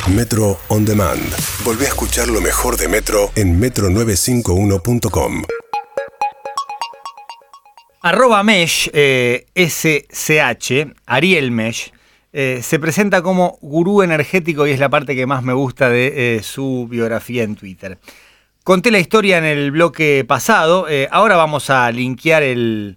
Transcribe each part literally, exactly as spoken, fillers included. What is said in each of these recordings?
Metro On Demand. Volvé a escuchar lo mejor de Metro en metro novecientos cincuenta y uno punto com. Arroba Mesh, eh, S C H, Ariel Mesh, eh, se presenta como gurú energético y es la parte que más me gusta de eh, su biografía en Twitter. Conté la historia en el bloque pasado, eh, ahora vamos a linkear el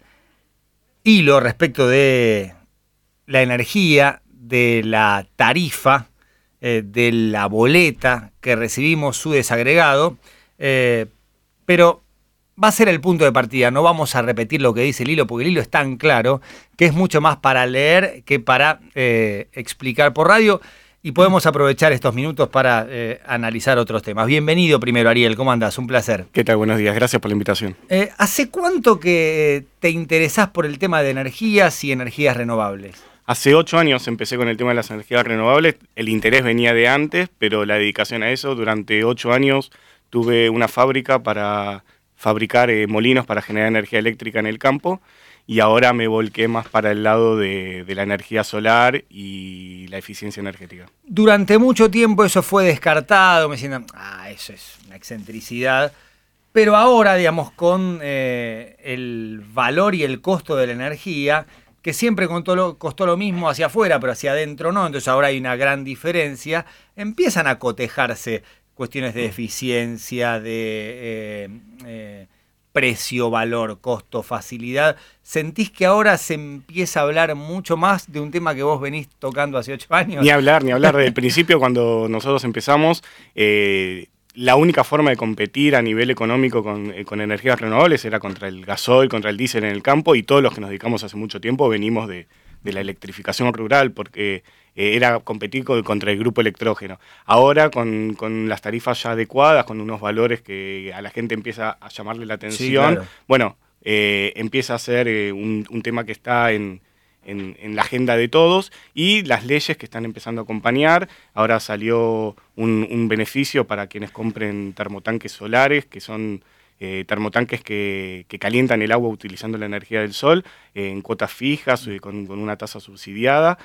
hilo respecto de la energía, de la tarifa, eh, de la boleta que recibimos, su desagregado, eh, pero va a ser el punto de partida, no vamos a repetir lo que dice el hilo, porque el hilo es tan claro que es mucho más para leer que para eh, explicar por radio, y podemos aprovechar estos minutos para eh, analizar otros temas. Bienvenido primero, Ariel, ¿cómo andás? Un placer. ¿Qué tal? Buenos días, gracias por la invitación. Eh, ¿Hace cuánto que te interesás por el tema de energías y energías renovables? Hace ocho años empecé con el tema de las energías renovables, el interés venía de antes, pero la dedicación a eso, durante ocho años tuve una fábrica para fabricar eh, molinos para generar energía eléctrica en el campo, y ahora me volqué más para el lado de, de la energía solar y la eficiencia energética. Durante mucho tiempo eso fue descartado, me decían, ah, eso es una excentricidad, pero ahora, digamos, con eh, el valor y el costo de la energía, que siempre costó lo, costó lo mismo hacia afuera, pero hacia adentro no, entonces ahora hay una gran diferencia, empiezan a cotejarse cuestiones de eficiencia, de eh, eh, precio, valor, costo, facilidad. ¿Sentís que ahora se empieza a hablar mucho más de un tema que vos venís tocando hace ocho años? Ni hablar, ni hablar. Desde el principio, cuando nosotros empezamos, eh, la única forma de competir a nivel económico con, eh, con energías renovables era contra el gasoil, contra el diésel en el campo, y todos los que nos dedicamos hace mucho tiempo venimos de, de la electrificación rural, porque Eh, era competir con, contra el grupo electrógeno. Ahora, con, con las tarifas ya adecuadas, con unos valores que a la gente empieza a llamarle la atención, sí, claro. bueno, eh, empieza a ser eh, un, un tema que está en, en, en la agenda de todos, y las leyes que están empezando a acompañar. Ahora salió un, un beneficio para quienes compren termotanques solares, que son Eh, termotanques que, que calientan el agua utilizando la energía del sol, eh, en cuotas fijas, eh, con, con una tasa subsidiada,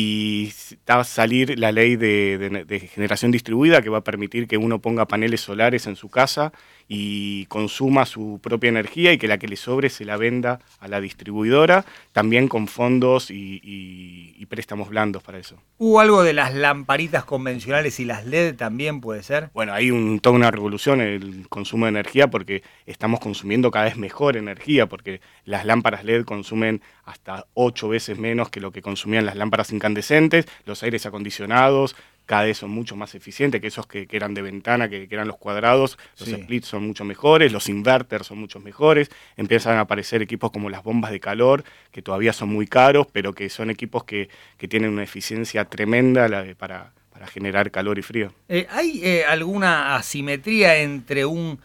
y va a salir la ley de, de, de generación distribuida, que va a permitir que uno ponga paneles solares en su casa y consuma su propia energía, y que la que le sobre se la venda a la distribuidora, también con fondos y, y, y préstamos blandos para eso. ¿Hubo algo de las lamparitas convencionales y las L E D también, puede ser? Bueno, hay un, toda una revolución en el consumo de energía, porque estamos consumiendo cada vez mejor energía, porque las lámparas L E D consumen hasta ocho veces menos que lo que consumían las lámparas incandescentes, los aires acondicionados cada vez son mucho más eficientes que esos que, que eran de ventana, que, que eran los cuadrados, los sí. splits son mucho mejores, los inverters son mucho mejores, empiezan a aparecer equipos como las bombas de calor, que todavía son muy caros, pero que son equipos que, que tienen una eficiencia tremenda la de, para, para generar calor y frío. Eh, ¿Hay eh, alguna asimetría entre un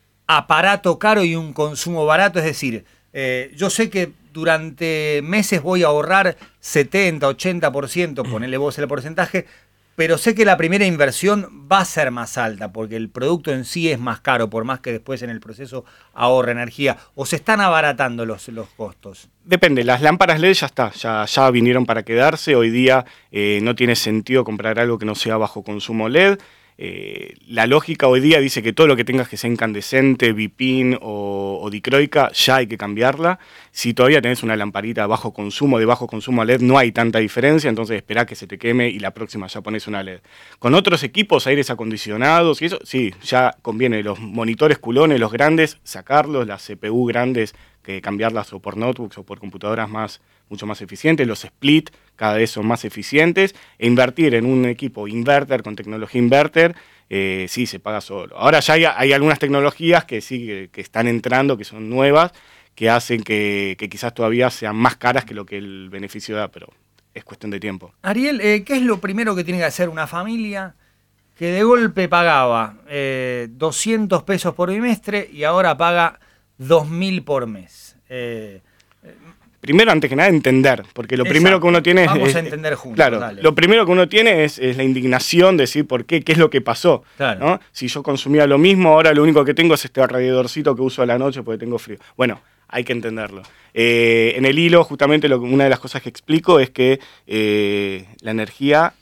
aparato caro y un consumo barato? Es decir, eh, yo sé que durante meses voy a ahorrar setenta, ochenta por ciento, ponele vos el porcentaje, pero sé que la primera inversión va a ser más alta porque el producto en sí es más caro, por más que después en el proceso ahorre energía. ¿O se están abaratando los, los costos? Depende, las lámparas L E D ya está, ya, ya vinieron para quedarse. Hoy día eh, no tiene sentido comprar algo que no sea bajo consumo L E D. Eh, la lógica hoy día dice que todo lo que tengas que sea incandescente, bipin o, o dicroica, ya hay que cambiarla. Si todavía tenés una lamparita de bajo consumo, de bajo consumo L E D, no hay tanta diferencia, entonces esperá que se te queme y la próxima ya pones una L E D. Con otros equipos, aires acondicionados y eso, sí, ya conviene los monitores culones, los grandes, sacarlos, las C P U grandes, que cambiarlas o por notebooks o por computadoras más, mucho más eficientes, los split cada vez son más eficientes, e invertir en un equipo inverter con tecnología inverter, eh, sí, se paga solo. Ahora ya hay, hay algunas tecnologías que sí, que, que están entrando, que son nuevas, que hacen que, que quizás todavía sean más caras que lo que el beneficio da, pero es cuestión de tiempo. Ariel, eh, ¿qué es lo primero que tiene que hacer una familia que de golpe pagaba eh, doscientos pesos por bimestre y ahora paga dos mil por mes? Eh, Primero, antes que nada, entender, porque lo Exacto. primero que uno tiene es... Vamos es, a entender juntos, Claro, dale. Lo primero que uno tiene es, es la indignación de decir por qué, qué es lo que pasó, claro. ¿no? Si yo consumía lo mismo, ahora lo único que tengo es este radiadorcito que uso a la noche porque tengo frío. Bueno, hay que entenderlo. Eh, en el hilo, justamente, lo, una de las cosas que explico es que eh, la energía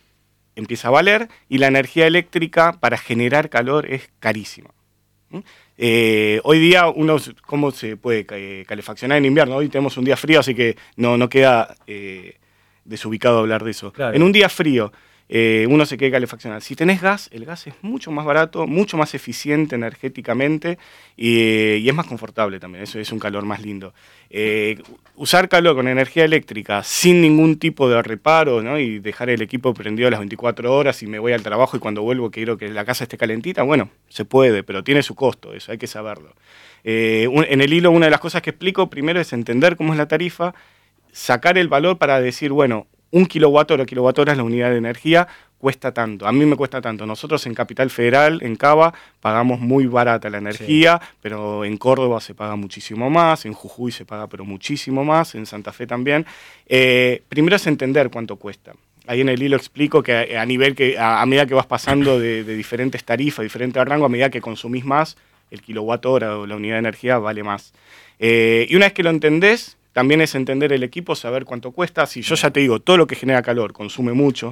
empieza a valer y la energía eléctrica para generar calor es carísima. ¿Mm? Eh, hoy día uno, ¿cómo se puede eh, calefaccionar en invierno? Hoy tenemos un día frío, así que no, no queda eh, desubicado hablar de eso. Claro. En un día frío, eh, uno se quiere calefaccionar. Si tenés gas, el gas es mucho más barato, mucho más eficiente energéticamente y, y es más confortable también, eso es un calor más lindo. Eh, usar calor con energía eléctrica sin ningún tipo de reparo, ¿no? Y dejar el equipo prendido las veinticuatro horas y me voy al trabajo y cuando vuelvo quiero que la casa esté calentita, bueno, se puede, pero tiene su costo, eso hay que saberlo. Eh, un, en el hilo una de las cosas que explico primero es entender cómo es la tarifa, sacar el valor para decir, bueno, un kilowatt hora, kilowatt hora es la unidad de energía, cuesta tanto, a mí me cuesta tanto. Nosotros en Capital Federal, en Cava, pagamos muy barata la energía, sí. Pero en Córdoba se paga muchísimo más, en Jujuy se paga pero muchísimo más, en Santa Fe también. Eh, primero es entender cuánto cuesta. Ahí en el hilo explico que a, a nivel que a, a medida que vas pasando de, de diferentes tarifas, diferentes rangos, a medida que consumís más, el kilowatt hora o la unidad de energía vale más. Eh, y una vez que lo entendés, también es entender el equipo, saber cuánto cuesta. Si yo ya te digo, todo lo que genera calor consume mucho.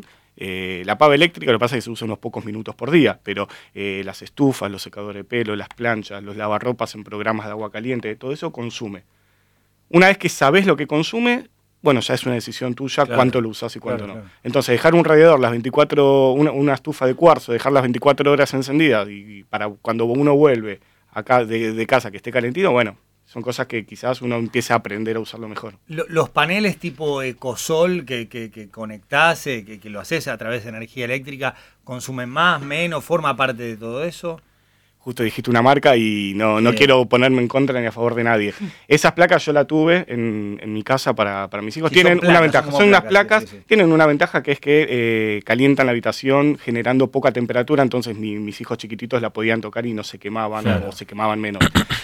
Eh, la pava eléctrica, lo que pasa es que se usa unos pocos minutos por día, pero eh, las estufas, los secadores de pelo, las planchas, los lavarropas en programas de agua caliente, todo eso consume. Una vez que sabes lo que consume, bueno, ya es una decisión tuya, claro, cuánto lo usás y cuánto claro, no. Claro. Entonces, dejar un radiador, las veinticuatro, una, una estufa de cuarzo, dejar las veinticuatro horas encendidas y, y para cuando uno vuelve acá de, de casa que esté calentito, bueno, son cosas que quizás uno empiece a aprender a usarlo mejor. Los paneles tipo Ecosol que, que, que conectás, eh, que, que lo haces a través de energía eléctrica, ¿consumen más, menos, forma parte de todo eso? Justo dijiste una marca y no, no quiero ponerme en contra ni a favor de nadie. Esas placas yo la tuve en, en mi casa para, para mis hijos. Sí, tienen placas, una ventaja, son, son unas placas, sí, sí, sí. Tienen una ventaja que es que eh, calientan la habitación generando poca temperatura, entonces mi, mis hijos chiquititos la podían tocar y no se quemaban, claro, o se quemaban menos.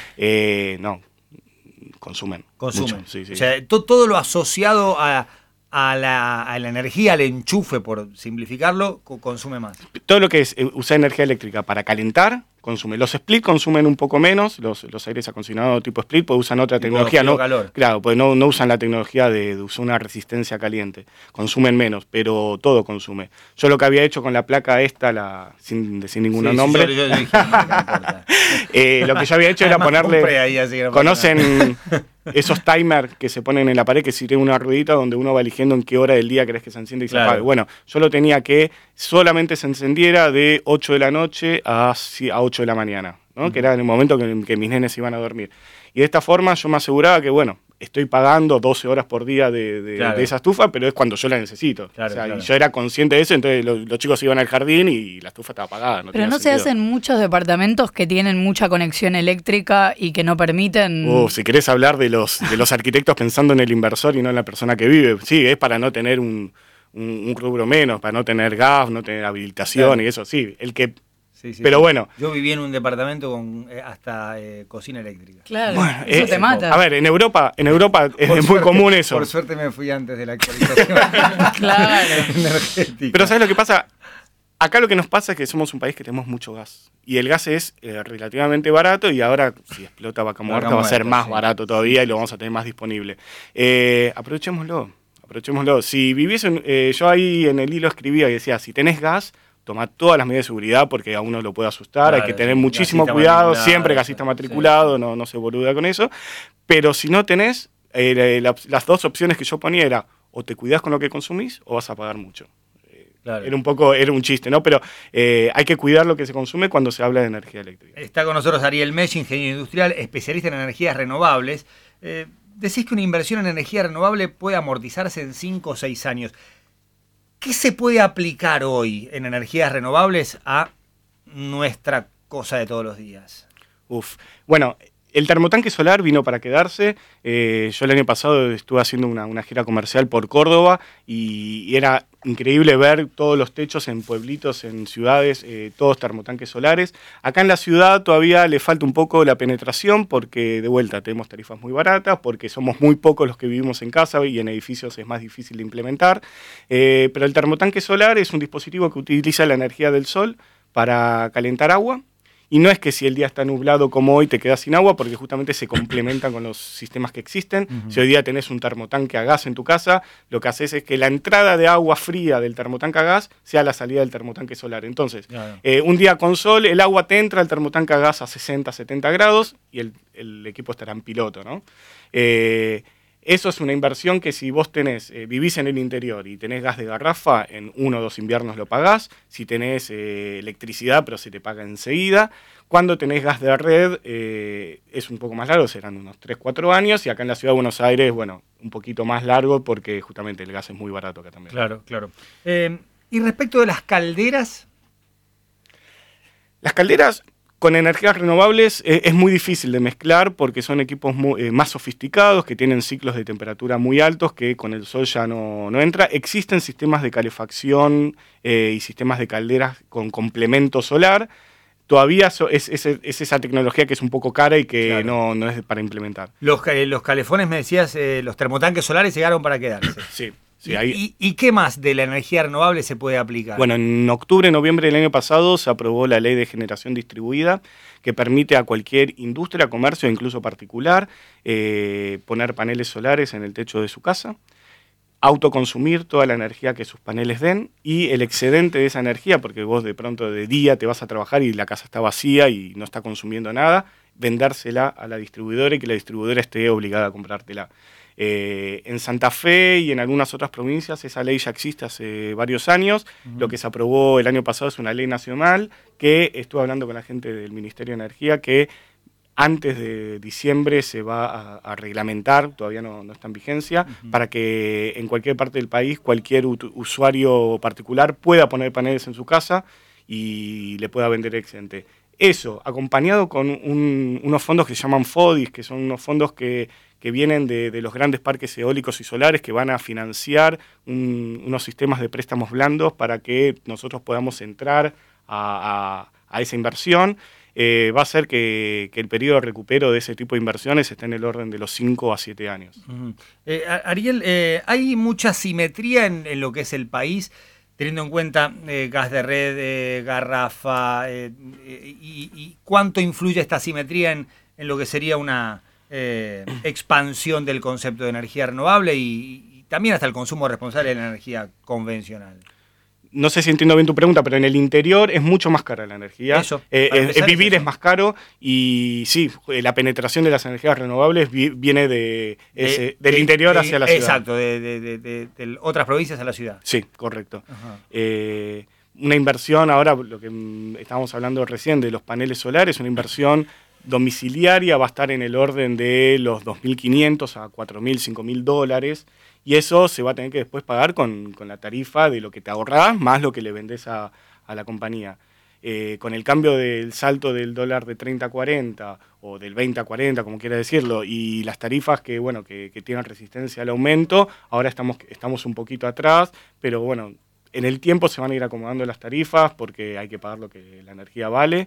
Eh, no. Consumen. Consumen. Mucho, sí, sí. O sea, to, todo lo asociado a, a, la, a la energía, al enchufe, por simplificarlo, co consume más. Todo lo que es eh, usar energía eléctrica para calentar, consume. Los split consumen un poco menos, los, los aires acondicionados tipo split, pues usan otra tecnología. No, calor. Claro, pues no, no usan la tecnología de, de usar una resistencia caliente. Consumen menos, pero todo consume. Yo lo que había hecho con la placa esta, la, sin decir ningún sí, nombre, sí, yo, yo dije, no, no importa. eh, lo que yo había hecho era ponerle... Ahí, así que no ¿conocen esos timers que se ponen en la pared que sirven una ruedita donde uno va eligiendo en qué hora del día querés que se encienda y claro, se apague? Bueno, yo lo tenía que solamente se encendiera de ocho de la noche a, a ocho de la mañana, ¿no? Uh-huh. Que era en el momento que, que mis nenes iban a dormir. Y de esta forma yo me aseguraba que, bueno, estoy pagando doce horas por día de, de, claro, de esa estufa, pero es cuando yo la necesito. Claro, o sea, claro. Y yo era consciente de eso, entonces los, los chicos iban al jardín y la estufa estaba apagada. No pero no sentido. Se hacen muchos departamentos que tienen mucha conexión eléctrica y que no permiten... Uh, si querés hablar de los, de los arquitectos pensando en el inversor y no en la persona que vive, sí, es para no tener un, un, un rubro menos, para no tener gas, no tener habilitación, claro, y eso, sí. El que... Sí, sí, pero sí. Bueno. Yo viví en un departamento con eh, hasta eh, cocina eléctrica. Claro, bueno, eso eh, te mata. A ver, en Europa, en Europa es suerte, muy común eso. Por suerte me fui antes de la actualización. Claro. energética. Pero ¿sabes lo que pasa? Acá lo que nos pasa es que somos un país que tenemos mucho gas. Y el gas es eh, relativamente barato y ahora, si explota Vaca Muerta, Vaca va a ser más sí. barato todavía y lo vamos a tener más disponible. Eh, aprovechémoslo, aprovechémoslo. Si vivís en, eh, yo ahí en el hilo escribía y decía, si tenés gas, toma todas las medidas de seguridad porque a uno lo puede asustar, claro, hay que tener sí, muchísimo cuidado, siempre gasista matriculado, sí. no, no se boluda con eso, pero si no tenés, eh, la, las dos opciones que yo ponía era, o te cuidás con lo que consumís o vas a pagar mucho. Eh, claro. Era un poco, era un chiste, ¿no? Pero eh, hay que cuidar lo que se consume cuando se habla de energía eléctrica. Está con nosotros Ariel Mesh, ingeniero industrial, especialista en energías renovables. Eh, decís que una inversión en energía renovable puede amortizarse en cinco o seis años. ¿Qué se puede aplicar hoy en energías renovables a nuestra cosa de todos los días? Uf, bueno, el termotanque solar vino para quedarse. Eh, yo el año pasado estuve haciendo una, una gira comercial por Córdoba y, y era increíble ver todos los techos en pueblitos, en ciudades, eh, todos termotanques solares. Acá en la ciudad todavía le falta un poco la penetración porque de vuelta tenemos tarifas muy baratas, porque somos muy pocos los que vivimos en casa y en edificios es más difícil de implementar. Eh, pero el termotanque solar es un dispositivo que utiliza la energía del sol para calentar agua Y no es que si el día está nublado como hoy te quedas sin agua, porque justamente se complementan con los sistemas que existen. Uh-huh. Si hoy día tenés un termotanque a gas en tu casa, lo que haces es que la entrada de agua fría del termotanque a gas sea la salida del termotanque solar. Entonces, claro. eh, un día con sol, el agua te entra al termotanque a gas a sesenta, setenta grados y el, el equipo estará en piloto, ¿no? Eh, Eso es una inversión que si vos tenés, eh, vivís en el interior y tenés gas de garrafa, en uno o dos inviernos lo pagás. Si tenés eh, electricidad, pero se te paga enseguida. Cuando tenés gas de red, eh, es un poco más largo, serán unos tres, cuatro años. Y acá en la Ciudad de Buenos Aires, bueno, un poquito más largo porque justamente el gas es muy barato acá también. Claro, claro. Eh, y respecto de las calderas... Las calderas... Con energías renovables eh, es muy difícil de mezclar porque son equipos muy, eh, más sofisticados, que tienen ciclos de temperatura muy altos, que con el sol ya no, no entra. Existen sistemas de calefacción eh, y sistemas de calderas con complemento solar. Todavía so, es, es, es esa tecnología que es un poco cara y que claro. no, no es para implementar. Los, los calefones, me decías, eh, los termotanques solares llegaron para quedarse. Sí. Sí, ¿Y, ahí... y, ¿Y qué más de la energía renovable se puede aplicar? Bueno, en octubre, noviembre del año pasado se aprobó la Ley de Generación Distribuida que permite a cualquier industria, comercio, incluso particular, eh, poner paneles solares en el techo de su casa, autoconsumir toda la energía que sus paneles den y el excedente de esa energía, porque vos de pronto de día te vas a trabajar y la casa está vacía y no está consumiendo nada, vendérsela a la distribuidora y que la distribuidora esté obligada a comprártela. Eh, en Santa Fe y en algunas otras provincias esa ley ya existe hace varios años. Uh-huh. Lo que se aprobó el año pasado es una ley nacional que estuve hablando con la gente del Ministerio de Energía que antes de diciembre se va a, a reglamentar, todavía no, no está en vigencia, uh-huh. para que en cualquier parte del país cualquier ut- usuario particular pueda poner paneles en su casa y le pueda vender excedente. Eso, acompañado con un, unos fondos que se llaman FODIS, que son unos fondos que, que vienen de, de los grandes parques eólicos y solares que van a financiar un, unos sistemas de préstamos blandos para que nosotros podamos entrar a, a, a esa inversión. Eh, va a hacer que, que el periodo de recupero de ese tipo de inversiones esté en el orden de los cinco a siete años. Uh-huh. eh, Ariel, eh, ¿hay mucha simetría en, en lo que es el país? Teniendo en cuenta eh, gas de red, eh, garrafa, eh, eh, y, y cuánto influye esta simetría en, en lo que sería una eh, expansión del concepto de energía renovable y, y también hasta el consumo responsable de la energía convencional. No sé si entiendo bien tu pregunta, pero en el interior es mucho más cara la energía. Eso, eh, es, vivir es, es más caro y sí, la penetración de las energías renovables vi, viene de, ese, de del de, interior de, hacia la ciudad. Exacto, de, de, de, de, de otras provincias a la ciudad. Sí, correcto. Eh, una inversión, ahora lo que estábamos hablando recién de los paneles solares, una inversión domiciliaria va a estar en el orden de los dos mil quinientos a cuatro mil, cinco mil dólares. Y eso se va a tener que después pagar con, con la tarifa de lo que te ahorrás más lo que le vendés a, a la compañía. Eh, con el cambio del salto del dólar de treinta a cuarenta o del veinte a cuarenta, como quiera decirlo, y las tarifas que, bueno, que, que tienen resistencia al aumento, ahora estamos, estamos un poquito atrás, pero bueno, en el tiempo se van a ir acomodando las tarifas porque hay que pagar lo que la energía vale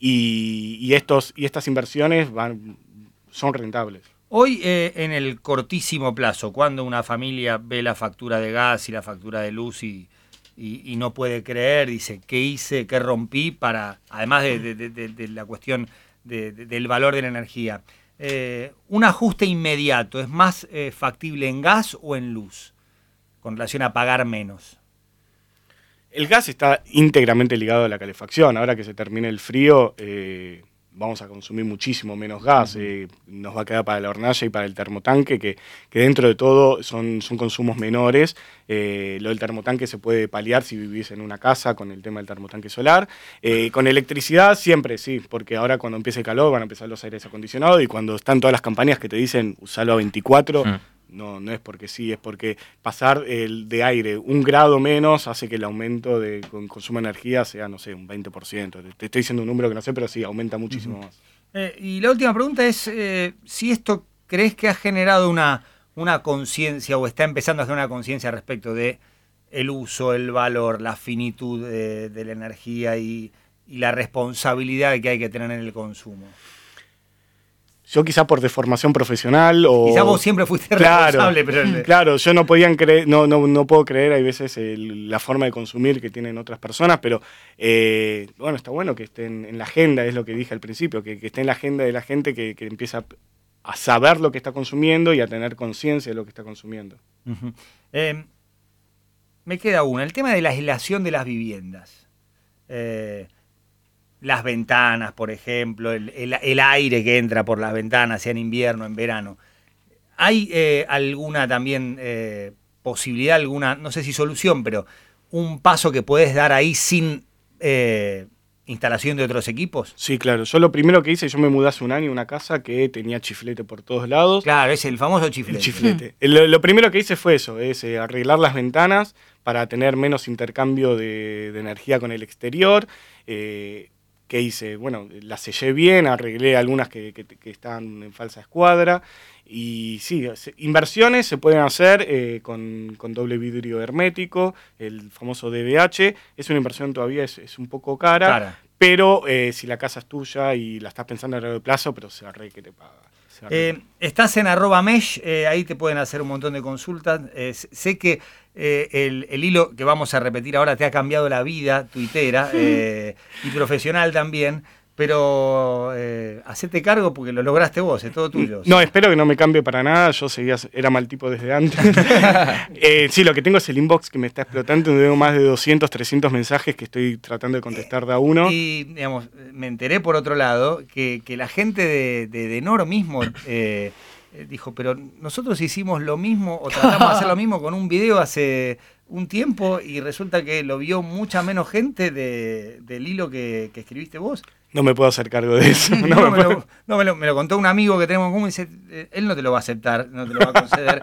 y, y, estos, y estas inversiones van, son rentables. Hoy, eh, en el cortísimo plazo, cuando una familia ve la factura de gas y la factura de luz y, y, y no puede creer, dice, ¿qué hice, qué rompí? Para, además de, de, de, de la cuestión de, de, del valor de la energía. Eh, ¿Un ajuste inmediato es más eh, factible en gas o en luz, con relación a pagar menos? El gas está íntegramente ligado a la calefacción. Ahora que se termine el frío... Eh... vamos a consumir muchísimo menos gas, uh-huh. eh, nos va a quedar para la hornalla y para el termotanque, que, que dentro de todo son, son consumos menores. Eh, lo del termotanque se puede paliar si vivís en una casa con el tema del termotanque solar. Eh, con electricidad siempre sí, porque ahora cuando empiece el calor van a empezar los aires acondicionados y cuando están todas las campañas que te dicen usalo a veinticuatro, uh-huh. No, no es porque sí, es porque pasar el de aire un grado menos hace que el aumento de con consumo de energía sea, no sé, un veinte por ciento. Te estoy diciendo un número que no sé, pero sí, aumenta muchísimo uh-huh. más. Eh, y la última pregunta es, eh, si esto crees que ha generado una, una conciencia o está empezando a generar una conciencia respecto de el uso, el valor, la finitud de, de la energía y, y la responsabilidad que hay que tener en el consumo. yo quizá por deformación profesional o... Quizá vos siempre fuiste claro, responsable, pero... El... Claro, yo no podían creer, no, no, no puedo creer, hay veces el, la forma de consumir que tienen otras personas, pero eh, bueno, está bueno que esté en, en la agenda, es lo que dije al principio, que, que esté en la agenda de la gente que, que empieza a saber lo que está consumiendo y a tener conciencia de lo que está consumiendo. Uh-huh. Eh, me queda una, el tema de la aislación de las viviendas. Eh, las ventanas, por ejemplo, el, el, el aire que entra por las ventanas, sea en invierno, en verano. ¿Hay eh, alguna también eh, posibilidad, alguna, no sé si solución, pero un paso que puedes dar ahí sin eh, instalación de otros equipos? Sí, claro. Yo lo primero que hice, yo me mudé hace un año a una casa que tenía chiflete por todos lados. Claro, es el famoso chiflete. El chiflete. Mm. Lo, lo primero que hice fue eso, es eh, arreglar las ventanas para tener menos intercambio de, de energía con el exterior. Eh, ¿Qué hice? Bueno, las sellé bien, arreglé algunas que, que, que están en falsa escuadra. Y sí, inversiones se pueden hacer eh, con, con doble vidrio hermético, el famoso D B H. Es una inversión todavía, es, es un poco cara, cara. pero eh, si la casa es tuya y la estás pensando a largo plazo, pero se arre que te paga. Eh, estás en arroba mesh, eh, ahí te pueden hacer un montón de consultas. Eh, sé que eh, el, el hilo que vamos a repetir ahora te ha cambiado la vida tuitera eh, y profesional también, pero eh, hacete cargo porque lo lograste vos, es todo tuyo. No, ¿sí? Espero que no me cambie para nada, yo seguía, era mal tipo desde antes. eh, sí, lo que tengo es el inbox que me está explotando, tengo más de doscientos, trescientos mensajes que estoy tratando de contestar de a uno. Y, digamos, me enteré por otro lado que, que la gente de, de, de Nor mismo eh, dijo, pero nosotros hicimos lo mismo o tratamos de hacer lo mismo con un video hace un tiempo y resulta que lo vio mucha menos gente de, del hilo que, que escribiste vos. No me puedo hacer cargo de eso. No, no, me, me, puedo... lo, no me, lo, me lo contó un amigo que tenemos en común y dice, él no te lo va a aceptar, no te lo va a conceder.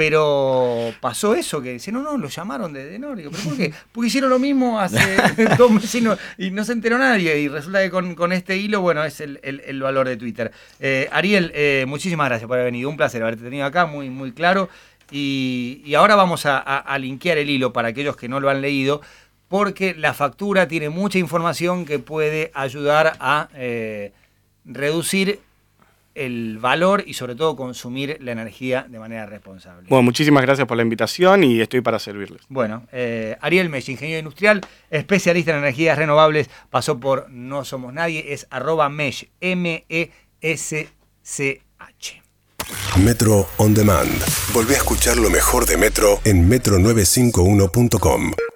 Pero pasó eso, que dice, no, no, lo llamaron de, de Nor. Digo, ¿pero por qué? Porque hicieron lo mismo hace dos meses y no, y no se enteró nadie. Y resulta que con, con este hilo, bueno, es el, el, el valor de Twitter. Eh, Ariel, eh, muchísimas gracias por haber venido. Un placer haberte tenido acá, muy, muy claro. Y, y ahora vamos a, a, a linkear el hilo para aquellos que no lo han leído, porque la factura tiene mucha información que puede ayudar a eh, reducir el valor y sobre todo consumir la energía de manera responsable. Bueno, muchísimas gracias por la invitación y estoy para servirles. Bueno, eh, Ariel Mesh, ingeniero industrial, especialista en energías renovables, pasó por No Somos Nadie, es arroba mesh, M E S C H. Metro On Demand. Volvé a escuchar lo mejor de Metro en metro novecientos cincuenta y uno punto com.